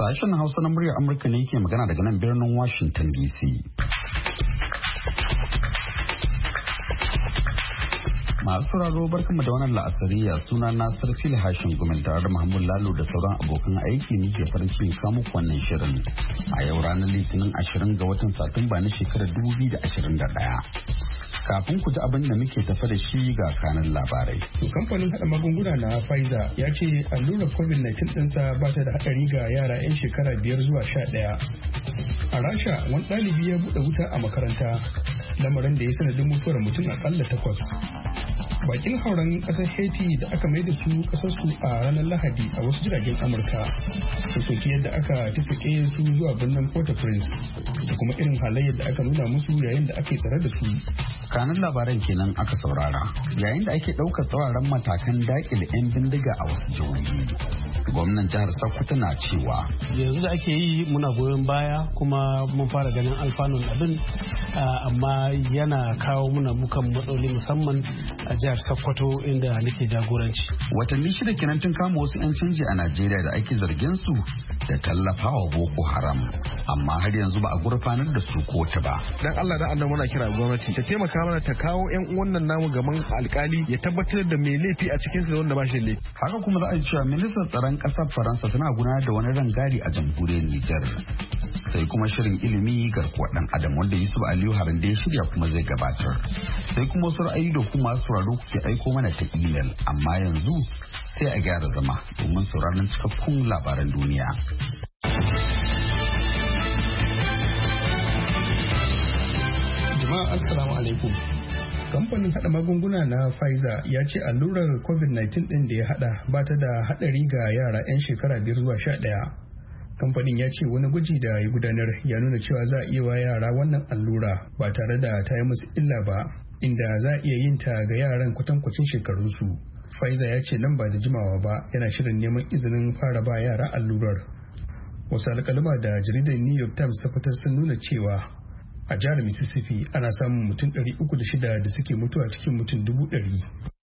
Sashen Hausa na muryar Amurka ne ke magana daga nan birnin Washington DC. Masu sauraro barkanmu da wannan la'asariya suna Nasir Fil Hashin Gumel tare da Muhammad Lalo da sauran abokan aiki ne ke farin cikin samu wannan shirin. A yau ranar Litinin 20 ga watan Satumba na shekarar 2021. Kafin ku ji abin da muke tafa da shi ga kanan labarai. Kamfanin haɗa magunguna na Pfizer ya ce allurar COVID-19 ɗinsa ba ta da haɗari ga yara 'yan shekara 5 zuwa 11. A Rasha wani ɗalibi ya buɗe wuta a makaranta, lamarin da ya sanadin mutuwar mutum akalla 8. Bakin hauren ƙasar Haiti da aka mai da su ƙasarsu a ranar Lahadi a wasu jiragen Amurka sun soki yadda aka tisake su zuwa birnin Port-au-Prince da kuma irin halayyar da aka nuna musu yayin da ake tsare da su. Kanin labaran kenan aka saurara yayin da ake ɗaukar tsauraran matakan daƙile 'yan bindiga a wasu jihohi. Gwamnan jihar Sokoto na cewa yanzu da ake yi muna goyon baya kuma mun fara ganin alfanun abin amma yana kawo muna mukan matsaloli musamman a jihar Sokoto inda nake jagoranci. Watanni 6 kenan tun kama wasu 'yan canji a Najeriya da ake zargin su da tallafawa Boko Haram amma har yanzu ba a gurfanar da su kotu ba. Dan Allah da annabi muna kira gwamnati ta taimaka mana ta kawo 'yan uwan nan namu gaban alkali ya tabbatar da mai laifi a cikin su da wanda ba shi laifi. Haka kuma za a cewa ministan tsaron ƙasar Faransa tana gudanar da wani rangadi a jamhuriyar Nijar. Sai kuma shirin ilimi garkuwa dan adam wanda Yusuf Aliyu Haran da ya shirya kuma zai gabatar. Sai kuma wasu ra'ayi da kuma sauraro kuke aiko mana ta email amma yanzu sai a gyara zama domin sauraron cikakkun labaran duniya. Jama'a assalamu alaikum. Kamfanin hada magunguna na Pfizer ya ce allurar COVID-19 din da ya hada ba ta da hadari ga yara 'yan shekara 5 zuwa 11. Kamfanin ya ce wani gwaji da ya gudanar ya nuna cewa za a iya wa yara wannan allura ba tare da ta yi musu illa ba, inda za a iya yin ta ga yaran kwatankwacin shekarunsu. Pfizer ya ce nan ba da jimawa ba yana shirin neman izinin fara ba yara allurar. Wasu alkalma da jaridar New York Times ta fitar sun nuna cewa a jihar Mississippi ana samun mutum 306 da suke mutuwa cikin mutum 100,000.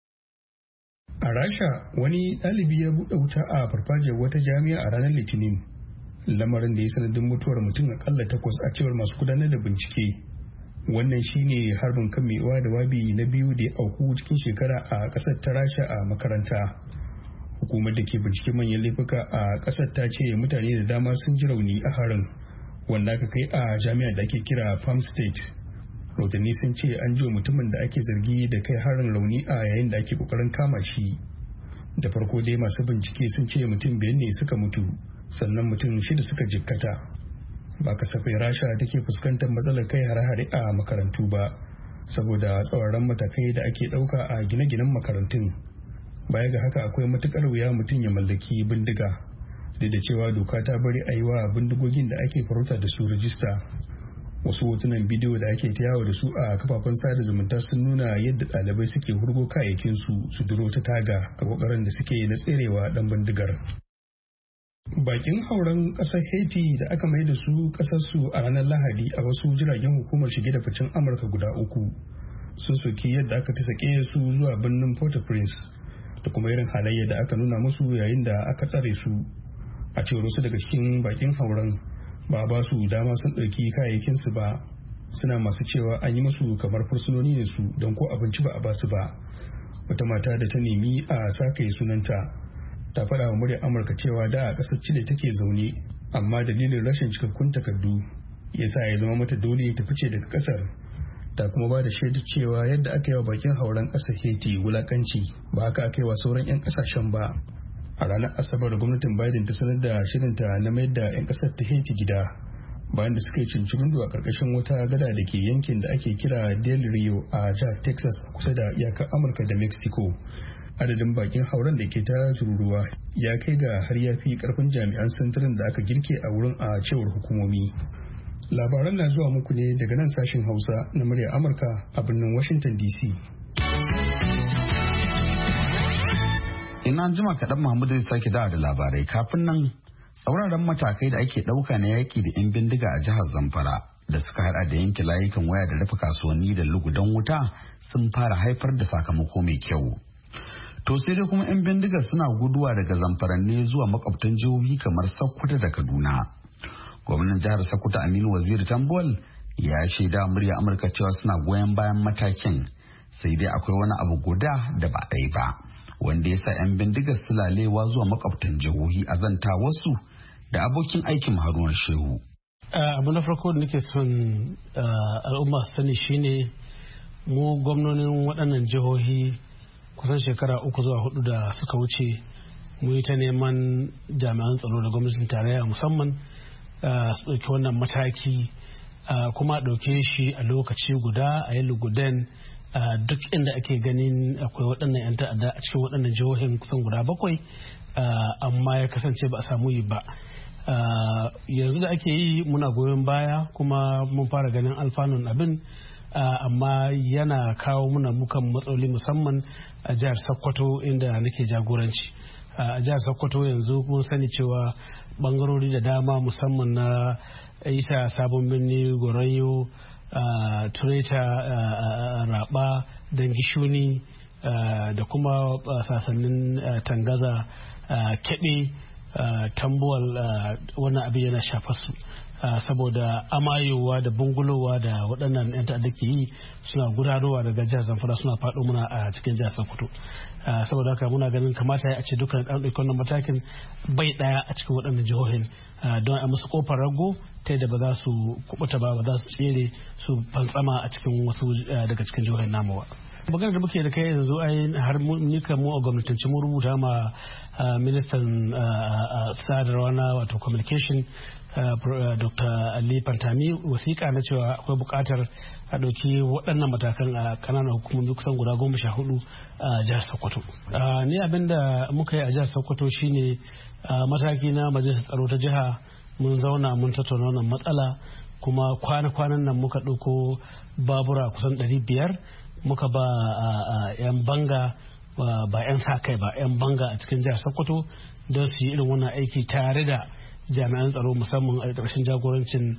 A Rasha wani ɗalibi ya buɗe wuta a farfajiyar wata jami'a a ranar Litinin, lamarin da ya sanadin mutuwar mutum akalla 8 a cewar masu gudanar da bincike. Wannan shine harbin kan mai uwa da wabi na biyu da ya auku cikin shekara a ƙasar ta Rasha a makaranta. Hukumar da ke bincike manyan laifuka a ƙasar ta ce mutane da dama sun ji rauni a harin, wanda aka kai a jami'ar da ake kira Palm State. Rahotanni sun ce an jiwa mutumin da ake zargi da kai harin rauni a yayin da ake kokarin kama shi. Da farko dai masu bincike sun ce mutum 5 ne suka mutu, sannan mutum 6 suka jikkata. Ba kasafai Rasha take fuskantar matsalar kai hare-hare a makarantu ba, saboda tsauraran matakai da ake ɗauka a gine-ginen makarantun. Baya ga haka akwai matukar wuya mutum ya mallaki bindiga, duk da cewa doka ta bari a yi wa bindigogin da ake farauta da su rajista. Wasu hotunan bidiyo da ake ta yawo da su a kafafen sada zumunta sun nuna yadda ɗalibai suke hurgo kayayyakin su duro ta taga a kokarin da suke na tserewa dan bindigar. Bakin hauren ƙasar Haiti da aka mai da su ƙasarsu a ranar Lahadi a wasu jiragen hukumar shige da ficen Amurka guda 3 sun soki yadda aka tisake su zuwa birnin Port-au-Prince da kuma irin halayya da aka nuna musu yayin da aka tsare su. A cewar wasu daga cikin bakin hauren ba su dama sun ɗauki kayayyakinsu ba, suna masu cewa an yi musu kamar fursunoni ne su don ko abinci ba a basu ba. Wata mata da ta nemi a sake sunanta ta faɗa wa muryar Amurka cewa da a ƙasar Chile take zaune, amma dalilin rashin cikakkun takardu ya sa ya zama mata dole ta fice daga ƙasar. Ta kuma ba da shaidar cewa yadda aka yi wa bakin hauren ƙasar Haiti wulakanci ba haka aka yi wa sauran 'yan ƙasashen ba. A ranar Asabar gwamnatin Biden ta sanar da shirinta na mayar da 'yan ƙasar ta Haiti gida bayan da suka yi cincirindo a ƙarƙashin wata gada da ke yankin da ake kira Del Rio a jihar Texas kusa da iyakar Amurka da Mexico. Adadin bakin hauren da ke ta tururuwa ya kai ga har ya fi karfin jami'an sintirin da aka girke a wurin a cewar hukumomi. Labaran na zuwa muku ne daga nan sashen Hausa na muryar Amurka a birnin Washington DC. Ina jima kaɗan Muhammad zai sake dawa da labarai kafin nan tsauraran matakai da ake ɗauka na yaƙi da 'yan bindiga a jihar Zamfara da suka haɗa da yanke layukan waya da rufe kasuwanni da lugudan wuta sun fara haifar da sakamako mai kyau. To sai dai kuma 'yan bindigar suna guduwa daga zamfaranne zuwa makwabtan jihohi kamar Sokoto da Kaduna. Gwamnan jihar Sokoto Aminu Waziri Tambuwal ya shaida murya Amurka cewa suna goyon bayan matakin, sai dai akwai wani abu guda da ba a yi ba, wanda ya sa 'yan bindigar sulalewa zuwa makwabtan jihohi a zanta wasu da abokin aikin Haruna Shehu. Abu na farko da nake son al'umma su sani shine mu gwamnonin waɗannan jihohi kusan shekara 3 zuwa 4 da suka wuce mu yi ta neman jami'an tsaro da gwamnatin tarayya musamman su ɗauki wannan mataki, kuma ɗauke shi a lokaci guda a yi lugudan duk inda ake ganin akwai waɗannan 'yan ta'adda a cikin waɗannan jihohin kusan guda 7, amma ya kasance ba a samu yi ba. Yanzu da ake yi muna goyon baya kuma mun fara ganin alfanun abin, amma yana kawo muna mukan matsaloli musamman a jihar Sokoto inda nake jagoranci. A jihar Sokoto yanzu mun sani cewa bangarori da dama musamman na Isa, Sabon Birni, Goronyo, Tureta, Raba, Dangishuni da kuma sasannin Tangaza, Kebe, Tambuwal, wannan abin yana shafa su saboda amayowa da bungulowa da waɗannan 'yan ta'adda ke yi suna gudarowa daga jihar Zamfara suna faɗo muna a cikin jihar Sokoto. Saboda haka muna ganin kamata ya ce dukkan ɗan ɗauki wannan matakin bai ɗaya a cikin waɗannan jihohin don a musu kofar rago ta yadda ba za su kubuta ba za su tsere su fantsama a cikin wasu daga cikin jihohin namu ba. Magana da muke da kai yanzu ai har nika mu a gwamnatanci mu rubuta ma ministan sadarwa na wato communication Dr. Ali Pantami wasiƙa na cewa akwai buƙatar a ɗauki waɗannan matakan a ƙananan hukumomi kusan guda 14 a jihar Sokoto. Ni abin da muka yi a jihar Sokoto shine mataki na majalisar tsaro ta jiha mun zauna mun tattauna wannan matsala, kuma kwana-kwanan nan muka ɗauko babura kusan 500 muka ba 'yan banga ba 'yan sa kai ba 'yan banga a cikin jihar Sokoto don su yi irin wannan aiki tare da jami'an tsaro musamman a ƙarshen jagorancin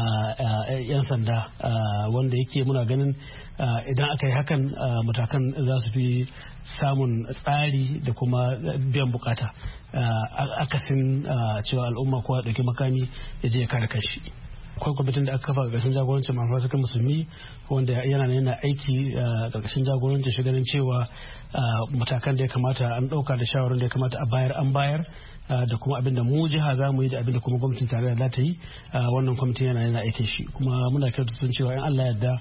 'yan sanda wanda yake muna ganin idan aka yi hakan matakan za su fi samun tsari da kuma biyan bukata akasin cewa al'umma kowa ɗauki makami ya je ya kare kanshi. Akwai kwamitin da aka kafa a ƙarshen jagorancin mafasukan musulmi wanda yana aiki a ƙarƙashin jagorancin shi ganin cewa matakan da ya kamata an ɗauka da shawarar da ya kamata a bayar an bayar da kuma abin da mu jiha za mu yi da abin da kuma gwamnatin tarayya za ta yi. Wannan kwamitin yana aikin shi kuma muna kyautata cewa in Allah yarda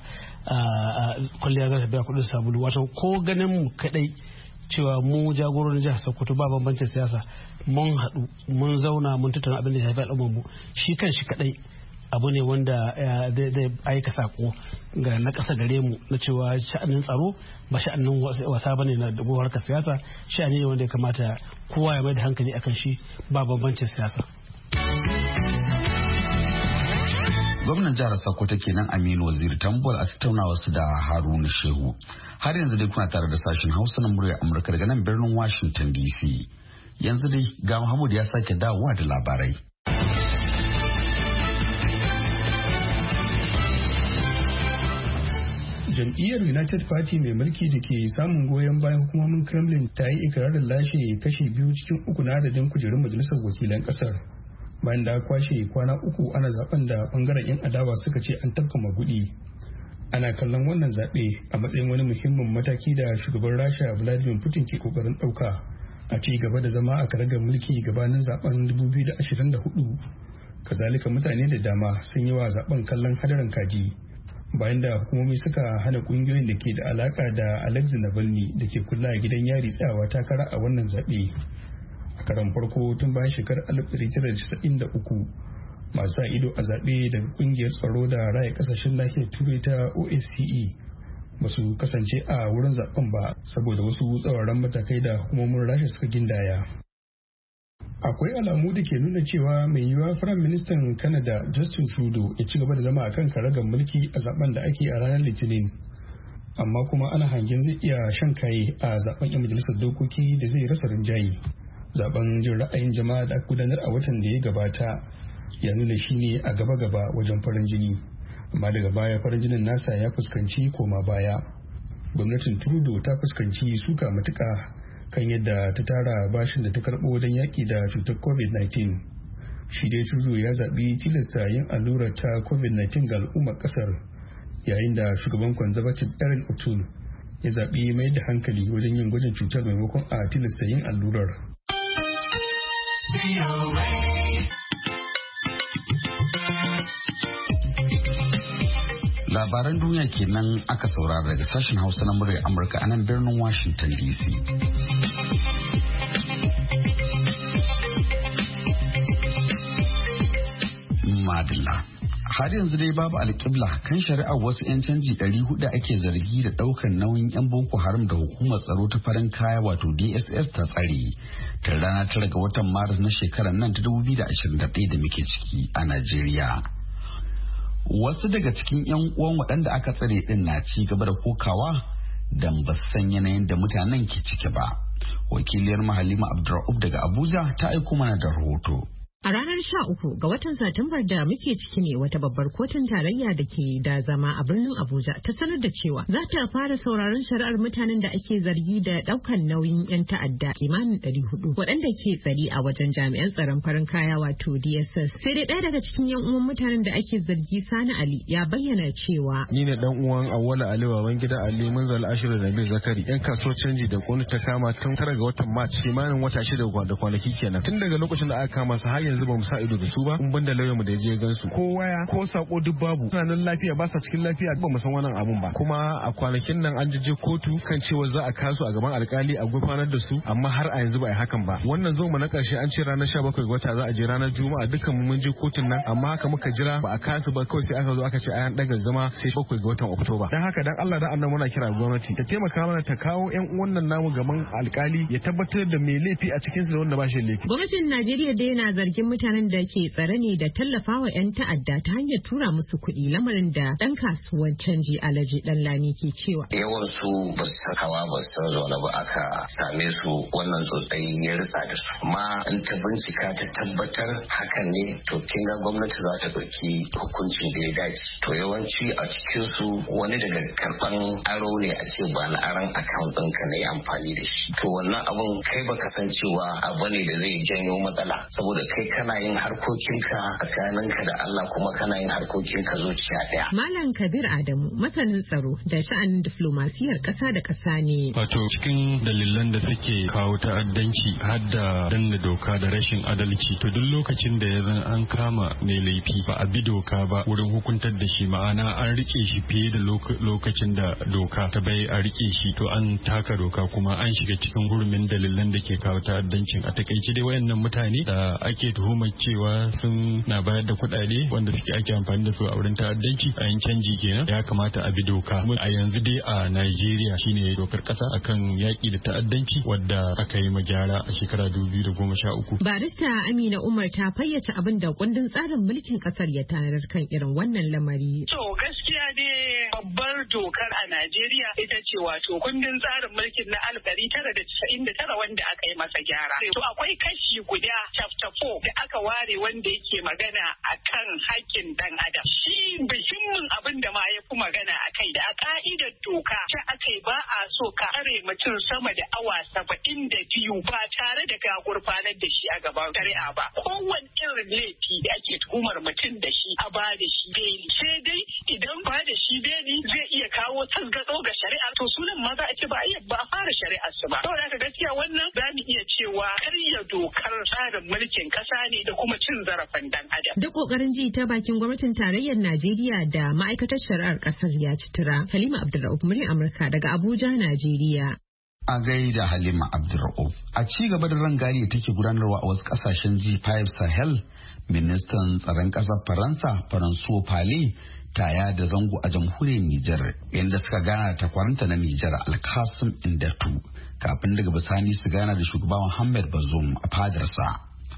kwalliya za ta biya kuɗin sabulu, wato ko ganin mu kaɗai cewa mu jagororin jihar Sokoto ba bambancin siyasa mun haɗu mun zauna mun tattauna abin da ya shafi al'ummar mu shi kan shi kaɗai abu ne wanda zai aika sako ga na ƙasa gare mu na cewa sha'anin tsaro ba sha'anin wasa bane na dubo harkar siyasa, sha'ani ne wanda ya kamata kowa ya mai da hankali akan shi ba bambancin siyasa. Gwamnan jihar Sokoto kenan Aminu Waziri Tambuwal a tattaunawa su da Haruna Shehu. Har yanzu dai kuna tare da sashen Hausa na muryar Amurka daga nan birnin Washington DC. Yanzu dai ga Muhammad ya sake dawowa da labarai. Jam'iyyar United Party mai mulki da ke samun goyon bayan hukumomin Kremlin ta yi ikirarin lashe kashi 2 cikin 3 na adadin kujerun majalisar wakilan kasar. Bayan da kwashe kwana 3 ana zaben da bangaren 'yan adawa suka ce an tafka magudi. Ana kallon wannan zaɓe a matsayin wani muhimmin mataki da shugaban Rasha Vladimir Putin ke kokarin ɗauka a ci gaba da zama a karagar mulki gabanin zaben 2024. Kazalika mutane da dama sun yi wa zaben kallon hadarin kaji. Bayan da hukumomi suka hana kungiyoyin da ke da alaka da Alexei Navalny da ke kula a gidan yari tsayawa takara a wannan zaɓe. A karan farko tun bayan shekarar 1993 masu sa ido a zaɓe daga kungiyar tsaro da raya kasashen nahiyar turai ta OSCE ba su kasance a wurin zaben ba saboda wasu tsauraran matakai da hukumomin Rasha suka gindaya. Akwai alamu da ke nuna cewa mai yiwuwa Firayim Ministan Canada Justin Trudeau ya ci gaba da zama a kan karagar mulki a zaben da ake a ranar Litinin. Amma kuma ana hangen zai iya shan kaye a zaben 'yan majalisar dokoki da zai rasa rinjaye. Zaben jin ra'ayin jama'a da aka gudanar a watan da ya gabata ya nuna shi ne a gaba-gaba wajen farin jini. Amma daga baya farin jinin nasa ya fuskanci koma baya. Gwamnatin Trudeau ta fuskanci suka matuka kan yadda ta tara bashin da ta karɓo don yaƙi da cutar covid-19. Shi dai Trudeau ya zaɓi tilasta yin allurar ta covid-19 ga al'ummar ƙasar, yayin da shugaban Conservative Erin O'Toole ya zaɓi mai da hankali wajen yin gwajin cutar maimakon a tilasta yin allurar. Labaran duniya kenan aka saurara daga sashen Hausa na muryar Amurka a nan birnin Washington DC. Madalla. Har yanzu dai babu alƙibla kan shari'ar wasu 'yan canji 400 ake zargi da ɗaukar nauyin 'yan Boko Haram da hukumar tsaro ta farin kaya wato DSS ta tsare ta rana 9 ga watan Maris na shekarar nan ta 2021 da muke ciki a Najeriya. Wasu daga cikin 'yan uwan waɗanda aka tsare ɗin na ci gaba da kokawa don ba san yanayin da mutanen ke ciki ba. Wakiliyar Halima Abdurrauf daga Abuja ta aiko mana da rahoto. A ranar 13 ga watan Satumbar da muke ciki ne wata babbar kotun tarayya da ke da zama a birnin Abuja ta sanar da cewa za ta fara sauraron shari'ar mutanen da ake zargi da daukan nauyin 'yan ta'adda kimanin 400 waɗanda ke tsari a wajen jami'an tsaron farin kaya wato DSS. Sai dai ɗaya daga cikin 'yan uwan mutanen da ake zargi Sani Ali ya bayyana cewa ni ne dan uwan Awwala Ali Babangida Ali Munzal Ashiru Nabi Zakari 'yan kasuwar canji da gwamnati ta kama tun 9 ga watan Mac kimanin wata 6 da kwanaki kenan. Tun daga lokacin da aka kama su har yanzu ba mu sa ido da su ba mun banda lauyan mu da je gansu ko waya ko sako duk babu suna nan lafiya ba sa cikin lafiya ba mu san wannan abun ba kuma a kwanakin nan an je kotu kan cewa za a kasu a gaban alkali a gurfanar da su amma har a yanzu ba a yi hakan ba wannan zo mu na karshe an ce ranar 17 ga wata za a je ranar juma'a dukkan mu mun je kotun nan amma haka muka jira ba a kasu ba kawai sai aka zo aka ce ayan daga zama sai 7 ga watan Oktoba dan haka dan Allah dan annabi muna kira gwamnati ta taimaka mana ta kawo yan uwan nan namu gaban alkali ya tabbatar da mai laifi a cikin su da wanda ba shi laifi. Gwamnatin Najeriya dai yana zargin mutanen da ke tsare ne da tallafawa 'yan ta'adda ta hanyar tura musu kuɗi lamarin da ɗan kasuwar canji Alhaji Ɗanlami ke cewa. Yawan su ba su san hawa ba su san zaune ba aka same su wannan tsotsayi ya ritsa da su. Amma in ta bincika ta tabbatar hakan ne to kin ga gwamnati za ta ɗauki hukuncin da ya dace. To yawanci a cikin su wani daga karɓan aro ne a ce ba na aron account ɗinka na yi amfani da shi. To wannan abun kai baka san cewa abu ne da zai janyo matsala saboda kai kana yin harkokinka tsakaninka da Allah kuma kana yin harkokinka zuciya daya. Malam Kabir Adamu masanin tsaro da sha'anin diflomasiyar ƙasa da ƙasa ne. Wato cikin dalilan da suke kawo ta'addanci har da danna doka da rashin adalci to duk lokacin da ya zan an kama mai laifi ba a bi doka ba wurin hukuntar da shi ma'ana an rike shi fiye da lokacin da doka ta bai a rike shi to an taka doka kuma an shiga cikin hurumin dalilan da ke kawo ta'addancin a takaice dai wayannan mutane da ake tuhumar cewa sun na bayar da kuɗaɗe wanda suke ake amfani da su a wurin ta'addanci a yin canji kenan ya kamata a bi doka a yanzu dai a Najeriya shine dokar ƙasa akan yaƙi da ta'addanci wadda aka yi magyara a shekara 2013. Barista Amina Umar ta fayyace abin da kundin tsarin mulkin ƙasar ya tanadar kan irin wannan lamari. To gaskiya dai babbar dokar a Najeriya ita ce wato kundin tsarin mulkin na 1999 wanda aka yi masa gyara. To akwai kashi guda chapter 4 da aka ware wanda yake magana akan haƙƙin dan adam. Shi muhimmin abin da ma ya fi magana akai da a ka'idar doka ta akai ba a so ka tsare mutum sama da awa 72 ba tare da ka gurfanar da shi a gaban shari'a ba. Kowane irin laifi da ake tuhumar mutum da shi a ba da shi beli. Sai dai idan ba da shi beli zai iya kawo tasgaro ga shari'a to sunan ma za a ce ba a fara shari'ar su ba. Saboda haka gaskiya wannan za mu iya cewa karya dokar tsarin mulkin kasa ne da kuma cin zarafin dan adam. Duk kokarin ji ta bakin gwamnatin tarayyar Najeriya da ma'aikatar shari'ar kasar ya ci tura. Halima Abdulrauf muryar Amurka daga Abuja, Najeriya. A gaida Halima Abdulrauf. A ci gaba da rangadi da take gudanarwa a wasu kasashen G5 Sahel, ministan tsaron kasar Faransa, François Pale, taya da zango a jamhuriyar Nijar, inda suka gana da takwaranta na Nijar Alkasim Indatu, kafin daga bisani su gana da shugaba Muhammad Bazoum a fadarsa.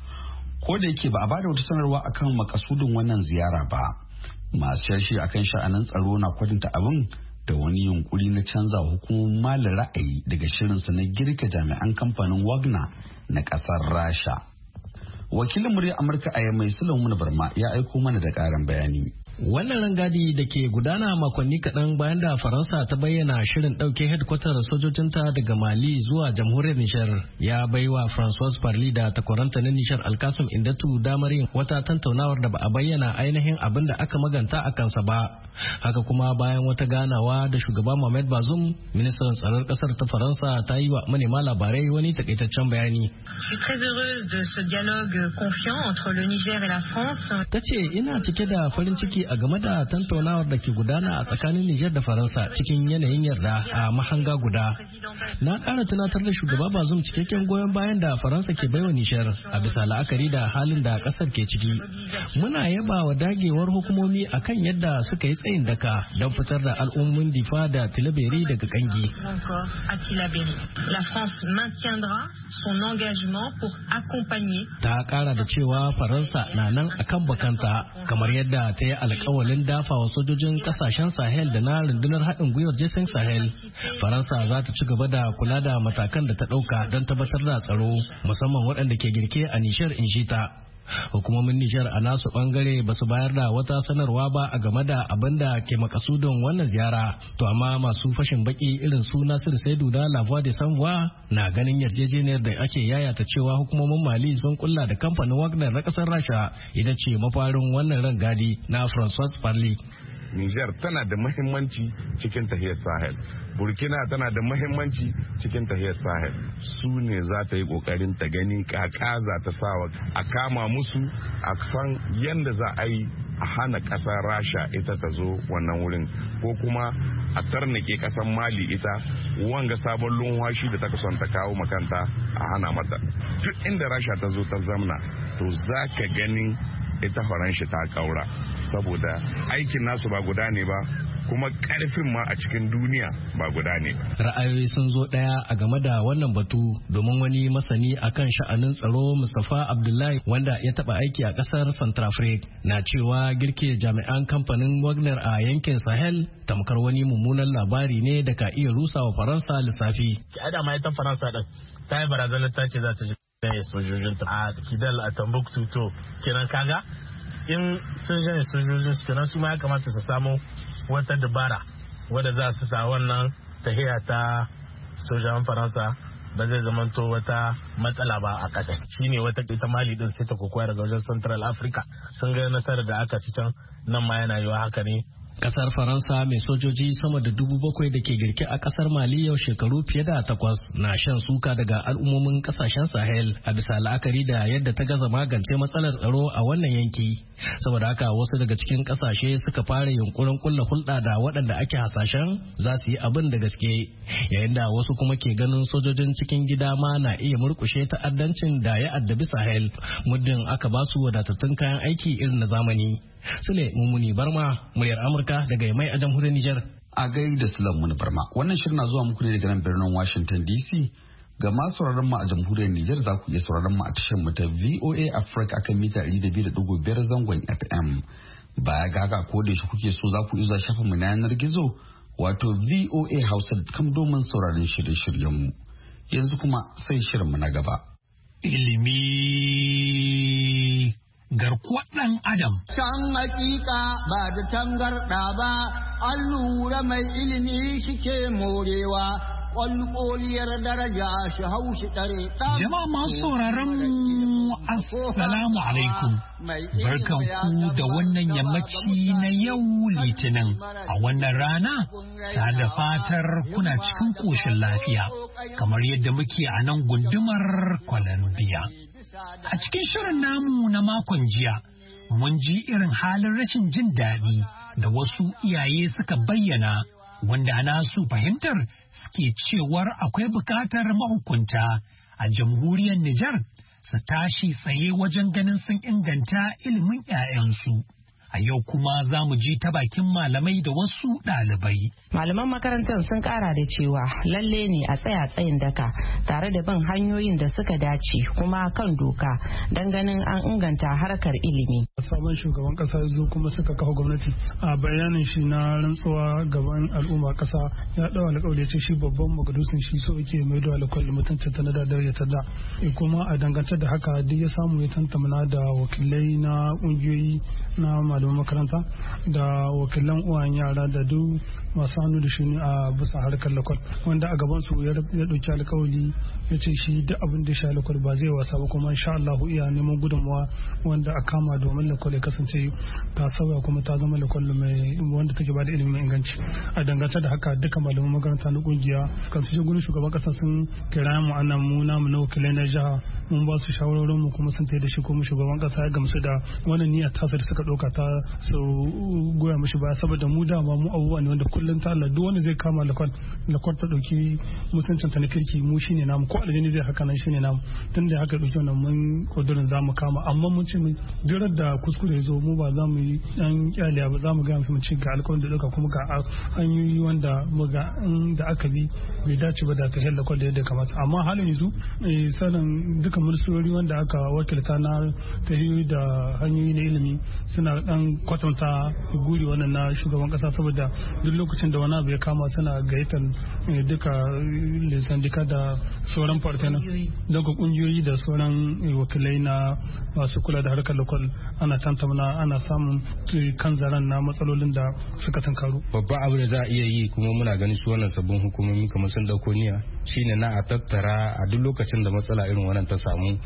Ko da yake ba a bada wata sanarwa akan makasudin wannan ziyara ba, masu sharshi akan sha'anin tsaro na kwatanta abin da wani yunkuri na canza hukumomin malin ra'ayi daga shirinsa na girka jami'an kamfanin Wagner na kasar Rasha. Wakilin muryar Amurka a Yamai Sulaiman Barma ya aiko mana da ƙarin bayani. Wannan rangadi da ke gudana makonni kaɗan bayan da Faransa ta bayyana shirin ɗauke hedkwatar sojojinta daga Mali zuwa jamhuriyar Nijar ya baiwa François Parly da takwaranta na Nijar Alkasum Indatu damar yin wata tantaunawar da ba a bayyana ainihin abin da aka maganta a kansa ba. Haka kuma bayan wata ganawa da shugaba Mohamed Bazoum, ministan tsaron ƙasar ta Faransa ta yi wa manema labarai wani takaitaccen bayani. Ta ce ina cike da farin ciki a game da tantaunawar da ke gudana a tsakanin Nijar da Faransa cikin yanayin yarda a mahanga guda. Na ƙara tunatar da shugaba Bazoum cikakken goyon bayan da Faransa ke baiwa Nijar a bisa la'akari da halin da ƙasar ke ciki. Muna yaba wa dagewar hukumomi akan yadda suka yi tsayin daka don fitar da al'ummomin Difa da Tilaberi daga kangi. Ta ƙara da cewa Faransa na nan akan bakanta kamar yadda ta yi alƙawalin dafa wa sojojin kasashen Sahel da na rundunar haɗin gwiwar Jason Sahel. Faransa za ta ci gaba da kula da matakan da ta ɗauka don tabbatar da tsaro musamman waɗanda ke girke a Nishar Injita. Hukumomin Nijar a nasu bangare ba su bayar da wata sanarwa ba a game da abin da ke makasudin wannan ziyara. To amma masu fashin baki irin su Nasir Saidu da La Voix de Sanvoix na ganin yarjejeniyar da ake yayata cewa hukumomin Mali sun kulla da kamfanin Wagner na kasar Rasha ita ce mafarin wannan rangadi na François Parly. Niger tana da muhimmanci cikin tahiyar Sahel. Burkina tana da muhimmanci cikin tahiyar Sahel. Su ne za ta yi kokarin ta gani kaka za ta sawa a kama musu a san yadda za a yi a hana ƙasar Rasha ita ta zo wannan wurin ko kuma a tarnake ƙasar Mali ita wanga sabon lunwashi da ta son ta kawo makanta a hana mata. Duk inda Rasha ta zo ta zamna to za ka ganin ita Faransa ta kaura saboda aikin nasu ba guda ne ba kuma karfin ma a cikin duniya ba guda ne. Ra'ayoyi sun zo ɗaya a game da wannan batu domin wani masani akan sha'anin tsaro Mustapha Abdullahi wanda ya taɓa aiki a ƙasar Centrafrique na cewa girke jami'an kamfanin Wagner a yankin Sahel tamkar wani mummunan labari ne da ka iya rusa wa Faransa lissafi. Ada ma ita Faransa din ta yi barazanar ta ce za ta janye sojojinta a Kidal a Timbuktu to kenan kaga in sun janye sojojin su kenan su ma ya kamata su samu wata dabara wadda za su sa wannan tahiya ta sojan Faransa ba zai zamanto wata matsala ba a ƙasa shine wata ita Mali din sai ta kokoya daga wajen Central Africa sun ga nasarar da aka ci can nan ma yana yiwa haka ne. Kasar Faransa mai sojoji sama da 7,000 da ke girke a kasar Mali yau shekaru fiye da 8 na shan suka daga al'ummomin kasashen Sahel a bisa la'akari da yadda ta gaza magance matsalar tsaro a wannan yanki. Saboda haka wasu daga cikin kasashe suka fara yunkurin kulla hulɗa da waɗanda ake hasashen za su yi abin da gaske, yayin da wasu kuma ke ganin sojojin cikin gida ma na iya murkushe ta'addancin da ya addabi Sahel muddin aka ba su wadatattun kayan aiki irin na zamani. Sule Mummuni Barma, muryar Amurka daga Yamai a jamhuriyar Nijar. A gai da Sule Mummuni Barma, wannan shirin na zuwa muku ne daga nan birnin Washington DC. Ga masu sauraron mu a jamhuriyar Nijar za ku iya sauraron mu a tashar mu ta VOA Africa akan mita 200.5 zangon FM. Baya ga haka ko da shi kuke so za ku iya zuwa shafin mu na yanar gizo wato voahausa.com domin sauraron shirye-shiryen mu. Yanzu kuma sai shirin mu na gaba. Ilimi garkuwar ɗan Adam. Can hakika ba da tangarɗa ba, an lura mai ilimi shike morewa. Ƙwalƙoliyar daraja shi haushi ɗare ɗan. Jama'a masu sauraron mu assalamu alaikum. Barkan ku da wannan yammaci na yau Litinin. A wannan rana ta da fatar kuna cikin ƙoshin lafiya, kamar yadda muke a nan gundumar Columbia. A cikin shirin namu na makon jiya, mun ji irin halin rashin jin daɗi da wasu iyaye suka bayyana, wanda ana su fahimtar suke cewar akwai bukatar mahukunta a jamhuriyar Nijar su tashi tsaye wajen ganin sun inganta ilimin 'ya'yansu. A yau kuma za mu ji ta bakin malamai da wasu ɗalibai. Malaman makarantar sun ƙara da cewa lalle ne a tsaya tsayin daka tare da bin hanyoyin da suka dace kuma kan doka don ganin an inganta harkar ilimi. Sabon shugaban ƙasa ya zo kuma suka kafa gwamnati a bayanin shi na rantsuwa gaban al'umma ƙasa ya ɗau alƙawari ce shi babban magadusin shi so yake mai da alƙawari mutuncin ta na da ya tada. Kuma a dangantar da haka duk ya samu ya tantamana da wakilai na ƙungiyoyi na malaman makaranta da wakilan uwayen yara da duk masu hannu da shuni a bisa harkar lakwal, wanda a gaban su ya dauki alkawali ya ce shi duk abin da sha lakwal ba zai wasa ba, kuma insha Allah iya neman gudunmawa wanda a kama domin lakwal ya kasance ta sauya kuma ta zama lakwal mai wanda take ba da ilimi mai inganci. A dangance da haka duka malaman makaranta na kungiya kan su je gurin shugaban kasa sun kira mu anan mu namu na wakilai na jiha, mun ba su shawarorin mu kuma sun tayi da shi, kuma shugaban kasa ya gamsu da wannan niyyar tasa da suka dauka ta su goya mishi baya, saboda mu dama mu abubuwa ne wanda kullum ta Allah duk wanda zai kama lakwal ta dauki mutuncin ta na kirki mu shine namu, ko aljini zai haka nan shine namu. Tun da haka dauki wannan mun kudurin za mu kama, amma mun ce mu jirar da kuskure ya zo mu ba za mu yi dan kyaliya ba, za mu ga mu ci ga alƙawarin da dauka kuma ga hanyoyi wanda muga da aka bi bai dace ba da ta hella kwal da yadda kamata. Amma halin yanzu sanin duka ministrori wanda aka wakilta na tahiyoyi da hanyoyi na ilimi suna dan kwatanta guri wannan na shugaban kasa, saboda duk lokacin da wani abu ya kama suna gayyatar duka sandika da sauran partner daga kungiyoyi da sauran wakilai na masu kula da harkar lokal, ana tantamna ana samun kan zaren na matsalolin da suka tunkaru. Babban abu da za a iya yi kuma muna ganin su wannan sabbin hukumomi kamar sun dauko niyya shine na a tattara a duk lokacin da matsala irin wannan ta samu,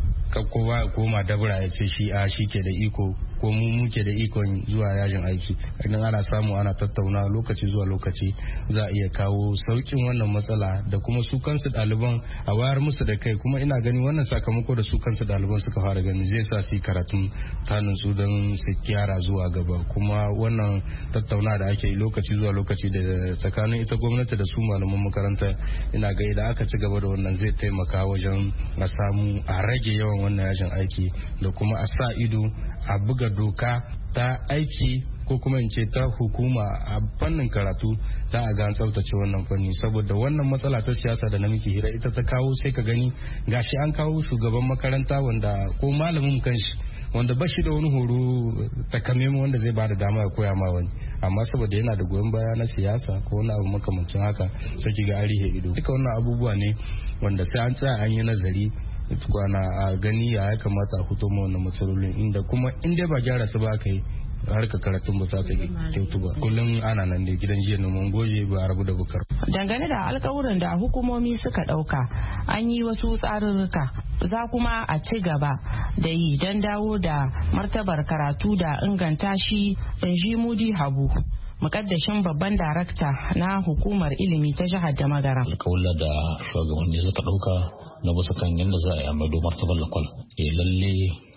kowa ya koma dabura ya ce shi ke da iko ko mu muke da ikon zuwa yajin aiki. Idan ana samu ana tattauna lokaci zuwa lokaci za a iya kawo saukin wannan matsala, da kuma su kansu ɗaliban a wayar musu da kai. Kuma ina gani wannan sakamako da su kansu ɗaliban suka fara gani zai sa su karatun tanin su don su kyara zuwa gaba. Kuma wannan tattauna da ake yi lokaci zuwa lokaci da tsakanin ita gwamnati da su malaman makaranta, ina ga idan aka ci gaba da wannan zai taimaka wajen a samu a rage yawan wannan yajin aiki, da kuma a sa ido a buga doka ta aiki ko kuma in ce ta hukuma a fannin karatu da a ga tsaftace wannan fanni, saboda wannan matsala ta siyasa da na muke hira ita ta kawo sai ka gani gashi an kawo shugaban makaranta wanda ko malamin kanshi wanda ba shi da wani horo takamaiman wanda zai bada dama ya koya ma wani, amma saboda yana da goyon baya na siyasa ko wani abu makamancin haka sai ki ga arihe ido. Duka wannan abubuwa ne wanda sai an tsaya an yi nazari tukwana a gani ya kamata a fito ma wannan matsalolin, inda kuma inda ba gyara su ba aka yi harka karatun ba ta kyautu ba. Kullum ana nan da gidan jiya na goje ba a rabu da bukar. Dangane da alkawuran da hukumomi suka dauka, an yi wasu tsarurruka, za kuma a ci gaba da yi don dawo da martabar karatu da inganta shi, in ji Mudi Habu, mukaddashin babban darakta na hukumar ilimi ta jihar da Magara. Alkawula da shugabanni suka dauka na bisa kan yadda za a yi amado martabar lakwal, lalle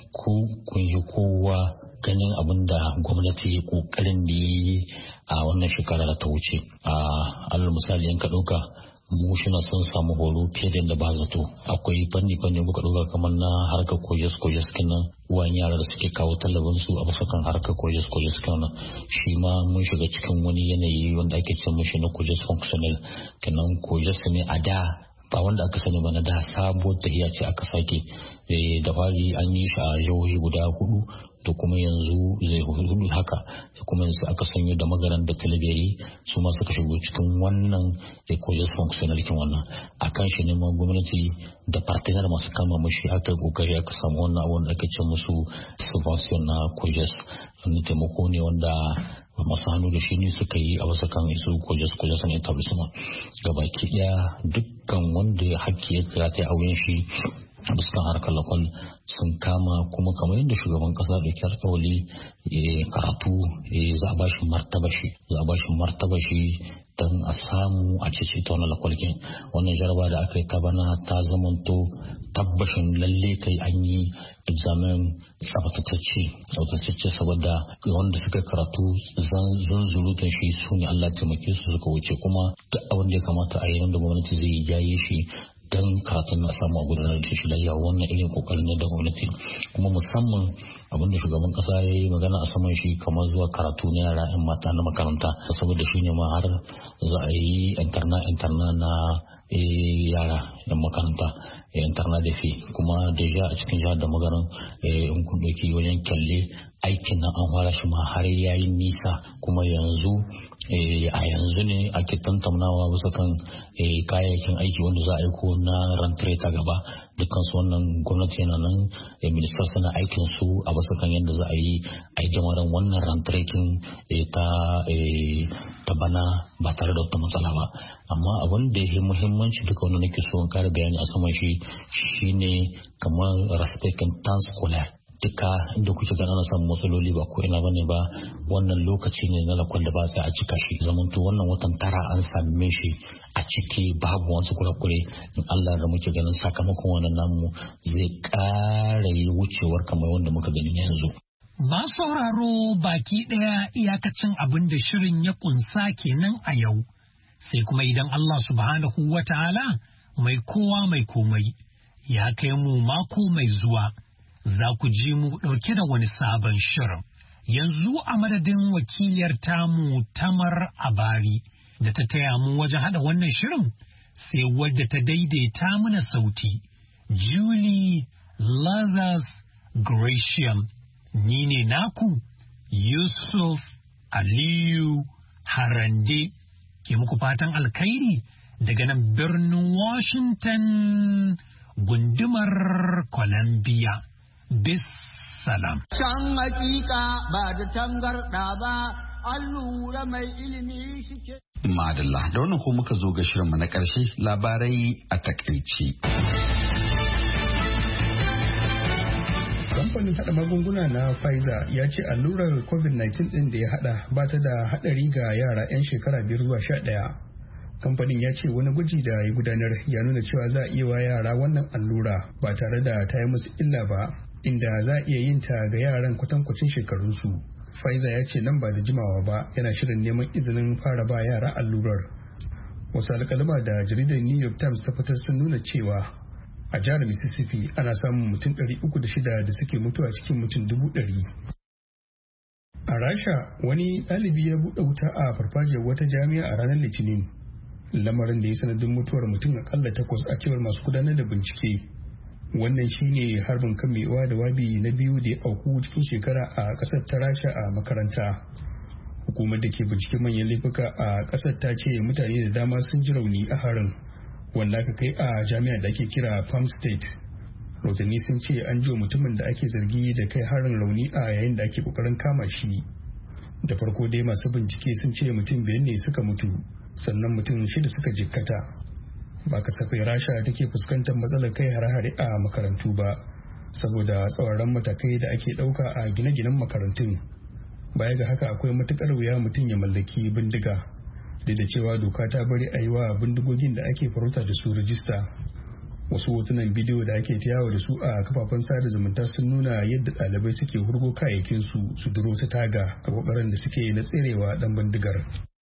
kun yi kowa ganin abin da gwamnati ya kokarin da yi a wannan shekara da ta wuce. A alal misali in ka dauka mu shina sun samu horo fiye da yadda ba zato. Akwai fanni muka dauka kamar na harkar kojes kenan, uwan yara da suke kawo tallafin su a bisa kan harkar kojes kenan, shi ma mun shiga cikin wani yanayi wanda ake ce mushi na kojes functional kenan. Kojes ne a da ba wanda aka sani ba, na da sabuwar tahiya ce aka sake da fari an yi shi a jihohi guda 4 da kuma yanzu zai hudu haka, da kuma yanzu aka sanyo da Magaran da Talabiri su ma suka shigo cikin wannan ecojas functional kin wannan. Akan shi neman gwamnati da partner masu kama mushi aka kokari aka samu wannan abun da ake ce musu subvention na kojas. Wannan taimako ne wanda masu hannu da shi ne suka yi a wasu kan isu kojas na etablissement gabaki daya. Dukkan wanda ya haƙƙi ya tsira ta auyen shi a fuskan harkar lakwal sun kama, kuma kamar yadda shugaban kasa da ke alkawali karatu za a ba shi martaba shi don a samu a cici ta wani lakwalkin. Wannan jaraba da aka yi ta bana ta zamanto tabbashin lalle kai an yi examen tsaftatacce, saboda wanda suka karatu zunzurutun shi su ne Allah taimake su suka wuce, kuma duk abin da ya kamata a yi da gwamnati zai yi yayi shi don karatun na samu a gudanar da shi lafiya. Wannan irin kokarin ne da gwamnati, kuma musamman abin da shugaban kasa ya yi magana a saman shi kamar zuwa karatu na yara 'yan mata na makaranta, saboda shi ne ma har za a yi interna na yara 'yan makaranta interna da fi. Kuma deja a cikin jihar da Magaran in kun ɗauki wajen kyalle aikin nan an fara shi ma har yayin nisa, kuma yanzu a yanzu ne ake tantaunawa bisa kan kayayyakin aiki wanda za a aiko na rantre ta gaba. Dukkan su wannan gwamnati yana nan ministar suna aikin su a bisa kan yadda za a yi jamaran wannan rantre ta bana ba tare da wata matsala ba. Amma abin da ya muhimmanci duka wanda nake so in kara bayani a saman shi shine kamar respecting temps scolaire. Duka inda kuke ganin ana samun matsaloli ba ko ina bane ba, wannan lokaci ne na lakon da ba sai a cika shi. Zamanto wannan watan tara an same shi a ciki babu wasu kurakure. In Allah da muke ganin sakamakon wannan namu zai ƙara yi wucewar kamar wanda muka gani yanzu. Ba sauraro baki ɗaya iyakacin abin da shirin ya kunsa kenan a yau. Sai kuma idan Allah subhanahu wa ta'ala mai kowa mai komai ya kai mu mako mai zuwa, za ku ji mu ɗauke da wani sabon shirin. Yanzu a madadin wakiliyar tamu Tamar Abari da ta taya mu wajen haɗa wannan shirin, sai wadda ta daidaita mana sauti, Julie Lazarus Gratiam. Ni ne naku Yusuf Aliyu Harande ke muku fatan alkhairi daga nan birnin Washington gundumar Columbia. Bis salam. Can hakika ba da tangarɗa ba, an lura mai ilimi shike. Madalla, da wannan ko muka zo ga shirinmu na ƙarshe, labarai a takaice. Kamfanin haɗa magunguna na Pfizer ya ce allurar COVID-19 ɗin da ya haɗa ba ta da haɗari ga yara 'yan shekara 5 zuwa 11. Kamfanin ya ce wani gwaji da ya gudanar ya nuna cewa za a iya wa yara wannan allura ba tare da ta yi musu illa ba, inda za a iya yin ta ga yaran kwatankwacin shekarunsu. Pfizer ya ce nan ba da jimawa ba yana shirin neman izinin fara ba yara allurar. Wasu alƙaluma da jaridar New York Times ta fitar sun nuna cewa a jihar Mississippi ana samun mutum 306 da suke mutuwa cikin mutum 100,000. A Rasha wani ɗalibi ya buɗe wuta a farfajiyar wata jami'a a ranar Litinin, lamarin da ya sanadin mutuwar mutum akalla 8 a cewar masu gudanar da bincike. Wannan shine harbin kan mai uwa da wabi na biyu da ya auku cikin shekara a ƙasar ta Rasha a makaranta. Hukumar da ke binciken manyan laifuka a ƙasar ta ce mutane da dama sun ji rauni a harin, wanda aka kai a jami'ar da ake kira Palm State. Rotanni sun ce an jiwa mutumin da ake zargi da kai harin rauni a yayin da ake kokarin kama shi. Da farko dai masu bincike sun ce mutum 5 ne suka mutu, sannan mutum 6 suka jikkata. Ba kasafai Rasha take fuskantar matsalar kai hare-hare a makarantu ba, saboda tsauraran matakai da ake ɗauka a gine-ginen makarantun. Baya ga haka akwai matukar wuya mutum ya mallaki bindiga, da cewa doka ta bari a yi wa bindigogin da ake farauta da su rajista. Wasu hotunan bidiyo da ake ta yawo da su a kafafen sada zumunta sun nuna yadda ɗalibai suke hurgo kayayyakin su duro ta taga a kokarin da suke na tserewa dan bindigar.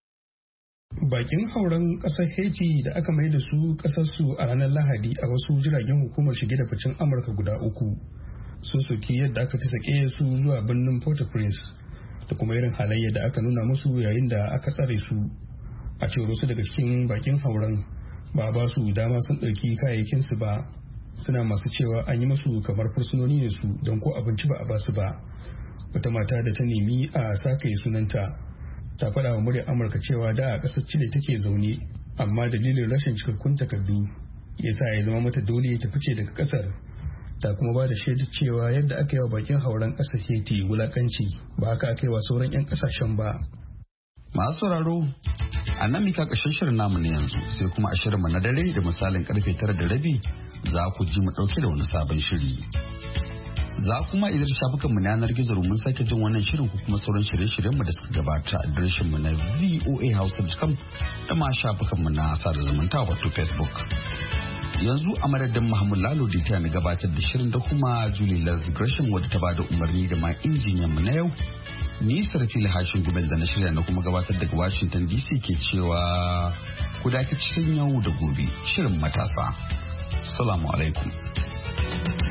Bakin hauren ƙasar Haiti da aka mai da su ƙasarsu a ranar Lahadi a wasu jiragen hukumar shige da ficen Amurka guda 3 sun soki yadda aka ta sake su zuwa birnin Port-au-Prince da kuma irin halayya da aka nuna musu yayin da aka tsare su. A cewar wasu daga cikin bakin hauren ba su dama sun ɗauki kayayyakinsu ba, suna masu cewa an yi musu kamar fursunoni ne su don ko abinci ba a basu ba. Wata mata da ta nemi a sakaye sunanta ta faɗa wa muryar Amurka cewa da a ƙasar Chile take zaune, amma dalilin rashin cikakkun takardu ya sa ya zama mata dole ta fice daga ƙasar. Ta kuma ba da shaidar cewa yadda aka yi wa bakin hauren ƙasar Haiti wulakanci ba haka aka yi wa sauran 'yan ƙasashen ba. Masu sauraro, a nan mika ƙarshen shirin namu ne yanzu, sai kuma a shirinmu na dare da misalin karfe 9:30 za ku ji mu ɗauke da wani sabon shiri. Za kuma idan shafukanmu na yanar gizo mun sake jin wannan shirin ko kuma sauran shirye-shiryenmu da suka gabata adireshinmu na voahouse.com da ma shafukanmu na sada zumunta wato Facebook. Yanzu a madadin Muhammad Lalo da ta na gabatar da shirin da kuma Julie Leslie Gresham wadda ta bada umarni da ma injiniyanmu na yau. Ni Sarfila Hashin Gumel da na shirya na kuma gabatar daga Washington DC ke cewa ku dakaci cikin yau da gobe shirin matasa. Assalamu alaikum.